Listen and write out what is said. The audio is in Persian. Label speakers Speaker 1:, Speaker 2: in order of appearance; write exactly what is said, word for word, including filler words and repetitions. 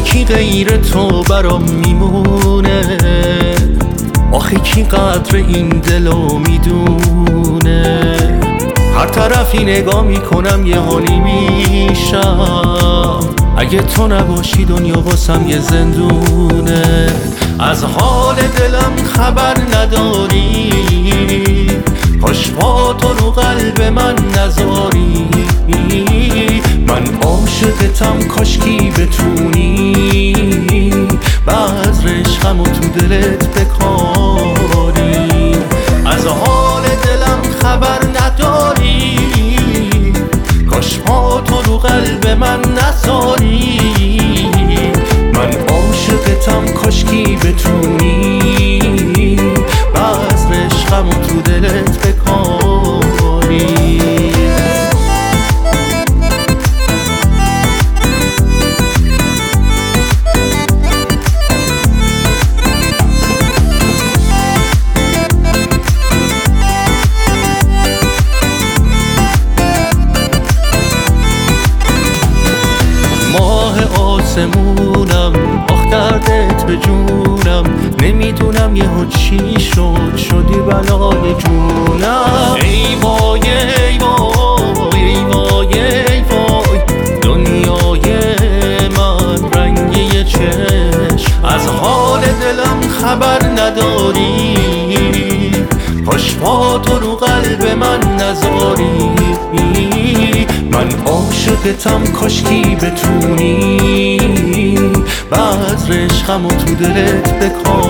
Speaker 1: کی غیر تو برام میمونه؟ آخه کی قدر این دلو میدونه؟ هر طرفی نگاه میکنم یه حالی میشم، اگه تو نباشی دنیا واسم یه زندونه. از حال دلم خبر نداری، کاش پا تو رو قلب من نذاری. من عاشقتم کاشکی بتونی بذر عشقمو تو دلت بکاری. از حال دلم خبر نداری، کاش پا تو رو قلب من نذاری. من عاشقتم کاشکی بتونی بذر عشقمو تو دلت بکاری. ماه آسمونم آخ دردت به جونم، نمیدونم یهو چی شد شدی بلای جونم. ای وای ای وای ای وای ای وای دنیای من رنگی چشم. از حال دلم خبر نداری، کاش پا تو رو قلب من نذاری. من عاشقتم کاشکی بتونی بذر عشقمو تو دلت بکاری.